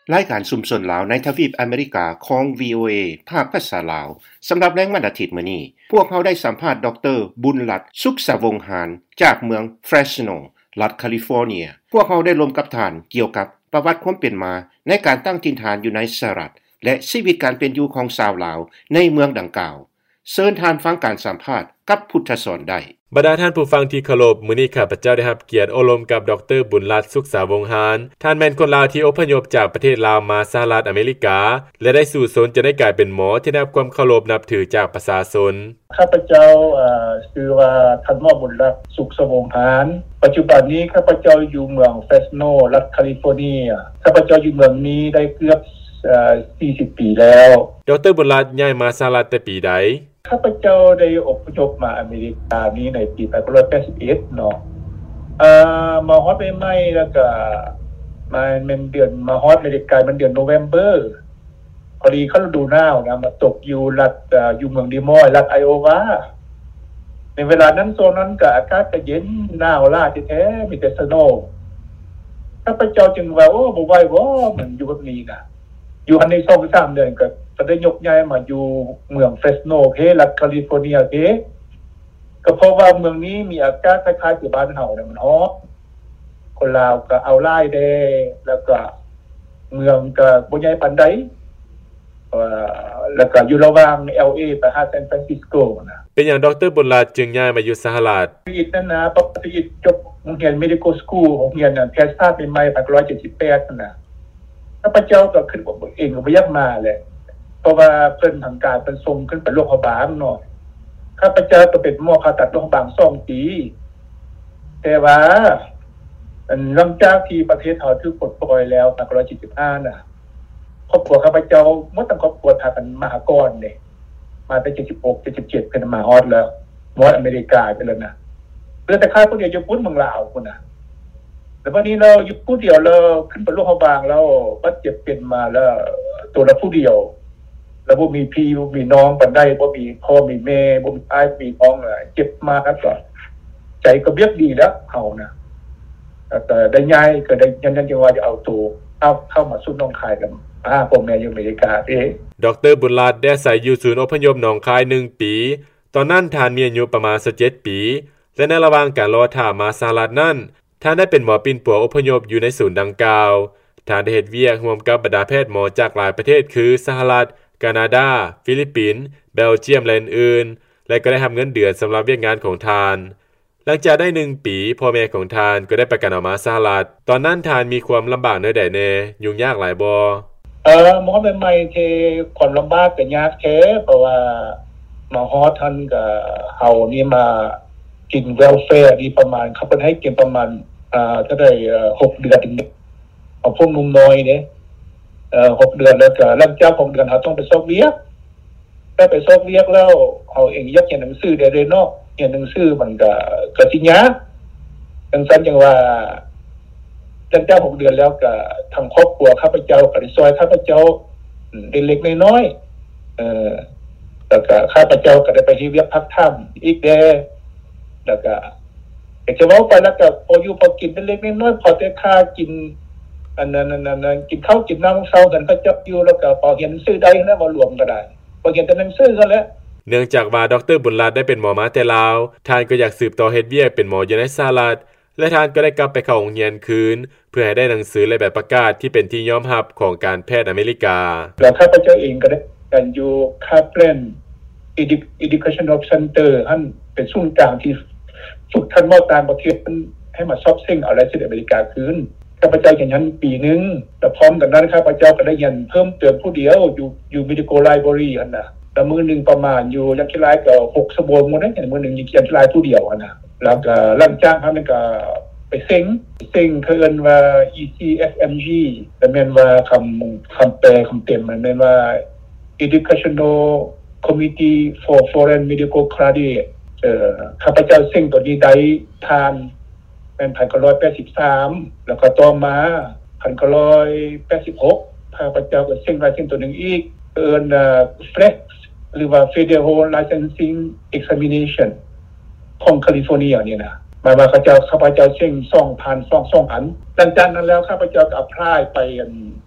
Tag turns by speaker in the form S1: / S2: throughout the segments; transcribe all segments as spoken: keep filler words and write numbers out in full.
S1: รายการชุมชนลาวในทวีปอเมริกาของ วี โอ เอ ภาคภาษาลาวสำหรับแรงวันอาทิตย์มื้อนี้พวกเขาได้สัมภาษณ์ดรบุญรัตน์สุขสวงหารจากเมืองเฟรชโนรัฐแคลิฟอร์เนียพวกเขาได้ร่วมกับท่านเกี่ยวกับประวัติความเป็นมาในการตั้งถิ่นฐานอยู่ในสหรัฐและชีวิตการเป็นอยู่ของชาวลาวในเมืองดังกล่าวเชิญท่านฟังการสัมภาษณ์กับพุทธสอนได้
S2: บรรดาท่านผู้ฟังที่เคารพมื้อนี้ข้าพเจ้าได้รับเกียรติอบรมกับดรบุญรัตน์สุขสาวงหารท่านแม่นคนลาวที่อพยพจากประเทศลาวมาสหรัฐอเมริกาและได้สู่สนจะได้กลายเป็นหมอที่ได้รับความเคารพนับถือจากประชาชน
S3: ข้าพเจ้าเอ่อชื่อว่าท่านหมอบุญรัตน์สุขสวงหารปัจจุบันนี้ข้าพเจ้าอยู่เมืองเฟรชโนรัฐแคลิฟอร์เนียข้าพเจ้าอยู่เมืองนี้ได้เกือบเอ่อสี่สิบปีแล้ว
S2: ดรบุญรัตน์ย้ายมาสหรัฐแต่ปีใด
S3: ข้าพเจ้าได้อพยพมาอเมริกานี้ในปีหนึ่งพันเก้าร้อยแปดสิบเอ็ดเนาะเอ่อมาฮอดใหม่ๆแล้วก็มาเป็นเดือนมาฮอดอเมริกามันเดือน November พอดีเข้าฤดูหนาวนะมาตกอยู่รัฐอยู่เมืองดิมอยรัฐไอโอวาในเวลานั้นโซนนั้นก็อากาศก็เย็นหนาวล่าแท้ๆมีแต่สโนว์ข้าพเจ้าจึงว่าโอ้บ่ไหวบ่มันอยู่แบบนี้น่ะอยู่อันใน สองถึงสาม เดือนก็ก็ได้ยกย้ายมาอยู่เมืองเฟรชโนเขรัฐแคลิฟอร์เนียเขก็เพราะว่าเมืองนี้มีอากาศคล้ายๆกับบ้านเฮาเนี่ยมันฮ้อนคนลาวก็เอาหลายแดแล้วก็เมืองก็บ่ใหญ่ปานใดเอ่อแล้วก็อยู่ระหว่าง แอล เอ ไปหาซานฟรานซิสโกนะ
S2: เป็นหยังดรบุญรัตน์จึงย้ายมาอยู่สหรัฐ
S3: อีกนั่นนะปกติจบโรงเรียน Medical School โรงเรียนน่ะแพทยศาสตร์ใหม่ๆหนึ่งพันเก้าร้อยเจ็ดสิบแปดนั่นน่ะข้าพเจ้าก็ขึ้นบ่เองก็บ่อยากมาแหละเพราะว่าเพิ่นทางการเพิ่นส่งขึ้นไปโรงพยาบาลเนาะข้าพเจ้าก็เป็นหมอผ่าตัดโรงพยาบาลสองปีแต่ว่าอันหลังจากที่ประเทศเฮาถูกปลดปล่อยแล้วหนึ่งพันเก้าร้อยเจ็ดสิบห้าน่ะครอบครัวข้าพเจ้าหมดทั้งครอบครัวพากันมาก่อนนี่มาแต่เจ็ดสิบหก เจ็ดสิบเจ็ดเพิ่นมาฮอดแล้วหมดอเมริกาไปแล้วนะเหลือแต่ข้าผู้เดียวอยู่พุ่นเมืองลาวพุ่นน่ะแต่วันนี้เราอยู่ผู้เดียวเราขึ้นไปโรงพยาบาลแล้วบาดเจ็บเป็นมาแล้วตัวเราผู้เดียวแล้วบ่มีพี่บ่มีน้องปานใดบ่มีพ่อมีแม่บ่มีอ้ายมีน้องอ่ะเจ็บมากครับก็ใจก็เบียกดีแล้วเฮานะแต่ได้ย้ายก็ได้ยันจังว่าจะเอาตัวเอาเข้ามาสู่หนองคายกันอ่าพ่อแม่อยู่อเมริกาเอง
S2: ดรบุญรัตน์ได้อาศัยอยู่ศูนย์อพยพหนองคายหนึ่งปีตอนนั้นท่านมีอายุประมาณสิบเจ็ดปีและในระหว่างการรอท่ามาสหรัฐนั้นท่านได้เป็นหมอปิ่นปัวอพยพอยู่ในศูนย์ดังกล่าวท่านได้เฮ็ดเวียกร่วมกับบรรดาแพทย์หมอจากหลายประเทศคือสหรัฐแคนาดาฟิลิปปินส์เบลเยียมและอื่นๆและก็ได้รับเงินเดือนสำหรับเวียกงานของทานหลังจากได้หนึ่งปีพ่อแม่ของทานก็ได้ประกันออกมาสหรัฐตอนนั้นทานมีความลำบากแนวใดแน่ยุ่งยากหลายบ่
S3: เออหมอใหม่ๆที่คนลำบากก็ยากแท้เพราะว่าหมอฮอดท่านก็เฮานี่มากินเวลแฟร์นี่ประมาณเขาเพิ่นให้กินประมาณอ่าเท่าใดเอ่อหกเดือนเอาพวกนุ่มน้อยเด้เอ่อหกเดือนแล้วก็หลังจากหกเดือนเฮาต้องไปสอบเวียกได้ไปสอบเวียกแล้วเฮาเองอยากเรียนหนังสือได้เลยเนาะเรียนหนังสือมันก็ก็สิยากจังซั่นจังว่าหลังจากหกเดือนแล้วก็ทางครอบครัวข้าพเจ้าก็ได้ช่วยข้าพเจ้าเล็กๆน้อยๆเอ่อแล้วก็ข้าพเจ้าก็ได้ไปเฮ็ดเวียกพักค่ำอีกแดแล้วก็ก็จะเว้าไปแล้วก็พออยู่พอกินเล็กๆน้อยๆพอแต่ค่ากินอันนั้นๆๆกินข้าวกินน้ำเช้ากันก็จะอยู่แล้วก็พอเรียนหนังสือได้นะบ่รวมก็ได้พอเรียนแต่หนังสือก็แล้ว
S2: เนื่องจากว่าดรบุญรัตน์ได้เป็นหมอมาแต่ลาวท่านก็อยากสืบต่อเฮ็ดเวียกเป็นหมออยู่ในสหรัฐและท่านก็ได้กลับไปเข้าโรงเรียนคืนเพื่อให้ได้หนังสือและใบประกาศที่เป็นที่ยอมรับของการแพทย์อเมริกา
S3: แล้วข้าพเจ้าเองก็ได้กันอยู่คาเพลน Educational Center อันเป็นศูนย์กลางที่ฝึกท่านหมอต่างประเทศให้มาสอบเซ็งเอาไลเซนส์อเมริกาคืนข้าพเจ้าเรียนปีนึงแต่พร้อมกันนั้นข้าพเจ้าก็ได้เรียนเพิ่มเติมผู้เดียวอยู่อยู่ Medical Library อันน่ะแต่มื้อนึงประมาณอยู่ยังคิดหลายก็หกชั่วโมงมื้อนั้นมื้อนึงยังคิดหลายผู้เดียวอันน่ะแล้วก็หลังจากนั้นก็ไปเซ็งเซ็งเพิ่นว่า อี ซี เอฟ เอ็ม จี แต่แม่นว่าคำคำแปลคำเต็มมันแม่นว่า Educational Committee for Foreign Medical Graduates เอ่อข้าพเจ้าเซ็งตัวนี้ได้ทานเป็นหนึ่งพันเก้าร้อยแปดสิบสามแล้วก็ต่อมาหนึ่งพันเก้าร้อยแปดสิบหกข้าพเจ้าก็เซ็งไลเซนส์ตัวนึงอีกเอิ้นอ่า เอฟ อี เอ เอส หรือว่า Federal Licensing Examination ของแคลิฟอร์เนียเนี่ยนะหมายว่าข้าพเจ้าข้าพเจ้าเซ็งสองพันสอง สองอันหลังจากนั้นแล้วข้าพเจ้าก็อัพพลายไปอัน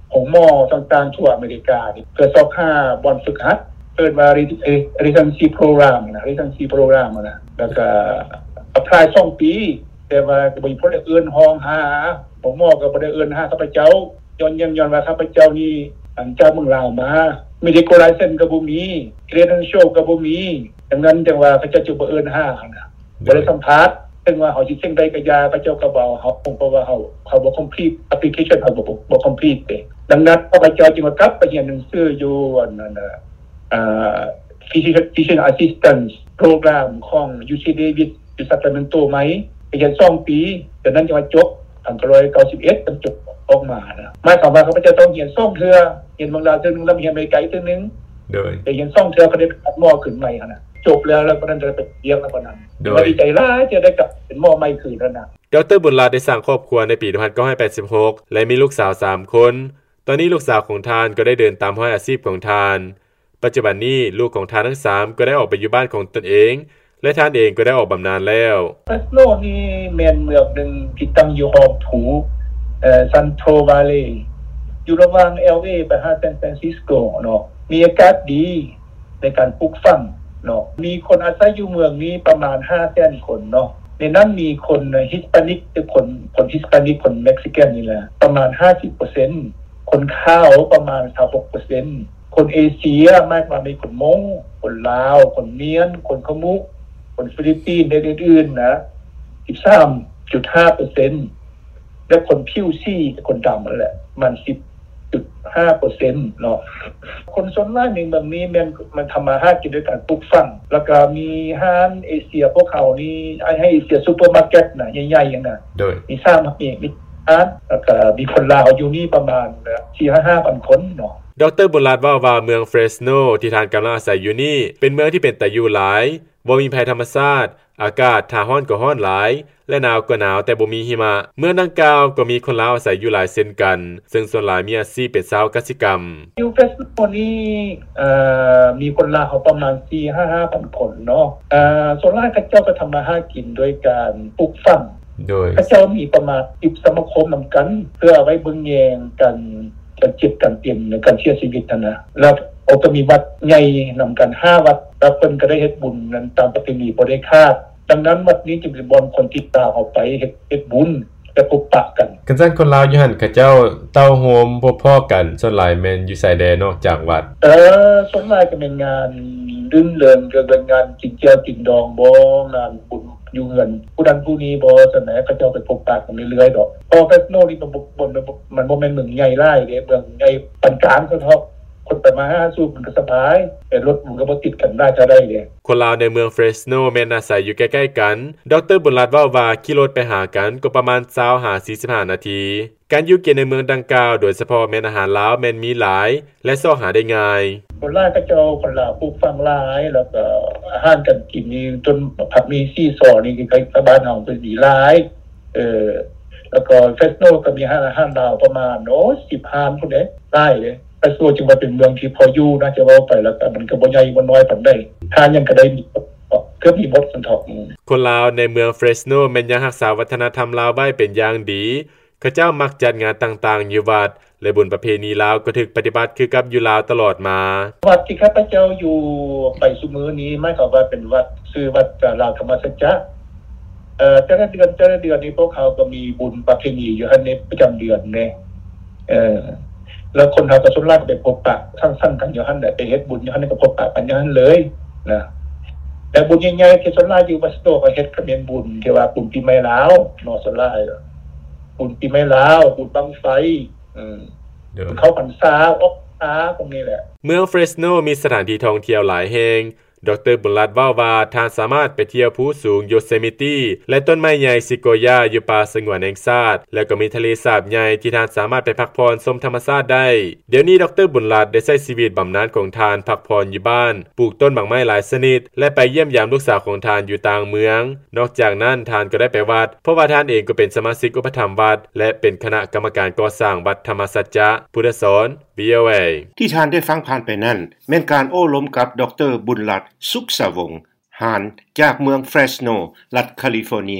S3: ของหมอต่างๆทั่วอเมริกานี่เพื่อสอบหาบอนฝึกหัดเอิ้นว่า residency program นะ residency program นะแล้วก็ apply สองปีแต่ว่าก็บ่มีผู้ใดเอิ้นห้องหาผมหมอก็บ่ได้เอิ้นหาข้าพเจ้าย้อนย้อนว่าข้าพเจ้านี่อันจากเมืองลาวมาไม่ได้ license ก็บ่มี credential ก็บ่มีดังนั้นจังว่าเขาเจ้าจะบ่เอิ้นหานะบ่ได้สัมภาษณ์ซึ่งว่าเฮาสิเซ็นใบกะยาเขาเจ้าก็บ่เฮาเพราะว่าเฮาเขาบ่ complete application เฮาบ่บ่ complete เด้ดังนั้นข้าพเจ้าจึงมากลับไปเรียนหนังสืออยู่อันนั้นน่ะอ่า physician assistant program ของ ยู ซี Davis อยู่ Sacramento ไหมไปเรียนสองปีจากนั้นจะมาจบหนึ่งร้อยเก้าสิบเอ็ดจนจบออกมานะหมายความว่าข้าพเจ้าต้องเรียนสองเทื่อเรียนบางลาวเทื่อนึงแล้วเรียนอเมริกาอีกเทื่อนึงโดยแต่เรียนสองเทื่อก็ได้เป็นหมอขึ้นใหม่หั่นน่ะจบแล้วแล้วก็นั้นจะไปเรียนแล้วก็นั้นโดยดีใจหลายจะได้กลับเป็นหมอใหม่คืนแล้วนะ
S2: ดร.บุญรัตน์ได้สร้างครอบครัวในปีหนึ่งพันเก้าร้อยแปดสิบหกและมีลูกสาวสามคนตอนนี้ลูกสาวของทานก็ได้เดินตามห้อยอาชีพของทานปัจจุบันนี้ลูกของทานทั้งสามก็ได้ออกไปอยู่บ้านของตนเองและทานเองก็ได้ออกบำนาญแล้ว
S3: ฟัสโลนี่แม่นเมืองนึงที่ตั้งอยู่หอบถูเอ่อซันโตวาเลอยู่ระหว่าง แอล เอ ไปหาซานฟรานซิสโกเนาะมีอากาศดีในการปลูกฝังเนาะมีคนอาศัยอยู่เมืองนี้ประมาณ ห้าแสน คนเนาะในนั้นมีคนฮิสปานิกหรือคนคนฮิสปานิกคนเม็กซิกันนี่แหละประมาณ ห้าสิบเปอร์เซ็นต์ คนขาวประมาณ ยี่สิบหกเปอร์เซ็นต์ คนเอเชียมากกว่ามีคนมงคนลาวคนเมียนคนขมุคนฟิลิปปินส์และอื่นๆนะ สิบสามจุดห้าเปอร์เซ็นต์ และคนผิวสีคนดำนั่นแหละมัน สิบจุดห้าเปอร์เซ็นต์ เนาะคนส่วนน้อยในเมืองนี้มันมันทำมาหากินด้วยการปลูกฝังแล้วก็มีห้างเอเชียพวกเขานี่ให้เอเชียซุปเปอร์มาร์เก็ตน่ะใหญ่ๆอย่างน่ะโดยมีสร้างมีมีร้านแล้วก็มีคนลาวอยู่นี่ประมาณ สี่ถึงห้าพัน คนเนาะ
S2: ดร.บุญรัตน์ว่าว่าเมืองเฟรสโนที่ทานกำลังอาศัยอยู่นี่เป็นเมืองที่เป็นตาอยู่หลายบ่มีภัยธรรมชาติอากาศถ้าร้อนก็ร้อนหลายและหนาวก็หนาวแต่บ่มีหิมะเมืองดังกล่าวก็มีคนลาวอาศัยอยู่หลายเช่นกันซึ่งส่วนหลายมีอาชีพเป็นชาวกสิกรรม
S3: อยู่เฟรสโนนี่เอ่อมีคนลาวประมาณ สี่ถึงห้าพัน คนเนาะเอ่อส่วนหลายเขาเจ้าก็ทำมาหากินด้วยการปลูกฝังโดยเขาเจ้ามีประมาณสิบสมาคมนำกันเพื่อไว้เบิ่งแยงกันกันจิตกันเปลี่ยนในการเสียชีวิตนั่นนะแล้วโอก็มีวัดใหญ่นำกันห้าวัดแล้วเพิ่นก็ได้เฮ็ดบุญนั้นตามประเพณีบ่ได้คาดดังนั้นวัดนี้จึงเป็นบ่อนคนติดตามเอาไปเฮ็ดเฮ็ดบุญและพบปะกัน
S2: กันซั่นคนลาวอยู่หั่นเขาเจ้าเต้าโฮมพบพ้อกันส่วนหลายแม่นอยู่ไสแดนอกจากวัด
S3: เออส่วนหลายก็เป็นงานรื่นเริงก็เป็นงานกินเจียวกินดองบ่งานบุญอยู่เฮือนผู้นั้นผู้นี้บ่ซั่นแหละเขาเจ้าไปพบปะกันเรื่อยๆดอกพอเฟสโนนี่มันบ่มันบ่แม่นเมืองใหญ่หลายเด้เมืองใหญ่ปานกลางซะเถาะคนไปมาหาสู่มันก็สบายแต่รถมันก็บ่ติดกันได้จะได้เด้
S2: คนลาวในเมืองเฟรสโนแม่นอาศัยอยู่ใกล้ๆกันดร.บุญรัตน์ว่าว่าขี่รถไปหากันก็ประมาณ ยี่สิบถึงสี่สิบห้า นาทีการอยู่กินในเมืองดังกล่าวโดยเฉพาะแม่นอาหารลาวแม่นมีหลายและซอกหาได้ง่าย
S3: คนลาวก็เจ้าคนลาวปลูกฝังหลายแล้วก็อาหารการกินนี่จนผักมีซี่ซอนี่ใกล้ๆบ้านเฮาก็สิหลายเอ่อแล้วก็เฟสโนก็มีอาหารลาวประมาณโอ้สิบห้าพุ่นเด้หลายเด้แต่ส่วนจึงว่าเป็นเมืองที่พออยู่น่าจะเว้าไปแล้วแต่มันก็บ่ใหญ่บ่น้อยปานใดทานยังก็ได้มีเกือบมีหมดสันทอก
S2: คนลาวในเมืองเฟรสโนแม่นยังรักษาวัฒนธรรมลาวไว้เป็นอย่างดีเขาเจ้ามักจัดงานต่างๆอยู่วัดและบุญประเพณีลาวก็ถูกปฏิบัติคือกับอยู่ลาวตลอดมา
S3: วัดที่ข้าพเจ้าอยู่ไปซุมื้อนี้หมายความว่าเป็นวัดชื่อวัดลาวธรรมสัจจะเอ่อแต่ละเดือนแต่ละเดือนนี้พวกเขาก็มีบุญประเพณีอยู่อันนี้ประจำเดือนแน่เอ่อแล้วคนเฮาก็ส่วนหลายก็ไปพบปะทั้งๆกันอยู่หั่นแหละไปเฮ็ดบุญอยู่หั่นก็พบปะกันอยู่หั่นเลยนะแต่บุญใหญ่ๆที่ส่วนหลายอยู่วัดโตก็เฮ็ดก็เป็นบุญที่ว่าบุญปีใหม่ลาวเนาะส่วนหลายบุญปีใหม่ลาวบุญบั้งไฟอืมเดี๋ยวเข้าพรรษาออกพรรษาตรงนี้แหละ
S2: เมืองเฟรสโนมีสถานที่ท่องเที่ยวหลายแห่งดร.บุญรัตน์ว่าว่าท่านสามารถไปเที่ยวภูสูงโยเซมิตี้และต้นไม้ใหญ่ซิโกยาอยู่ป่าสงวนแห่งชาติแล้วก็มีทะเลสาบใหญ่ที่ท่านสามารถไปพักผ่อนชมธรรมชาติได้เดี๋ยวนี้ดร.บุญรัตน์ได้ใช้ชีวิตบำนาญของท่านพักผ่อนอยู่บ้านปลูกต้นหมากไม้หลายชนิดและไปเยี่ยมยามลูกสาวของท่านอยู่ต่างเมืองนอกจากนั้นท่านก็ได้ไปวัดเพราะว่าท่านเองก็เป็นสมาชิกอุปถัมภ์วัดและเป็นคณะกรรมการก่อสร้างวัดธรรมสัจจะพุทธสอน วี โอ เอ
S1: ที่ท่านได้ฟังผ่านไปนั้นแม่นการโอ้ล้มกับดร.บุญรัตน์สุขสวงศ์หานจากเมืองเฟรสโนรัฐแคลิฟอร์เนีย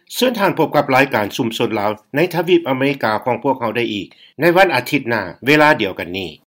S1: เชิญทานพบกับรายการชุมชนลาวในทวีปอเมริกาของพวกเขาได้อีกในวันอาทิตย์หน้าเวลาเดียวกันนี้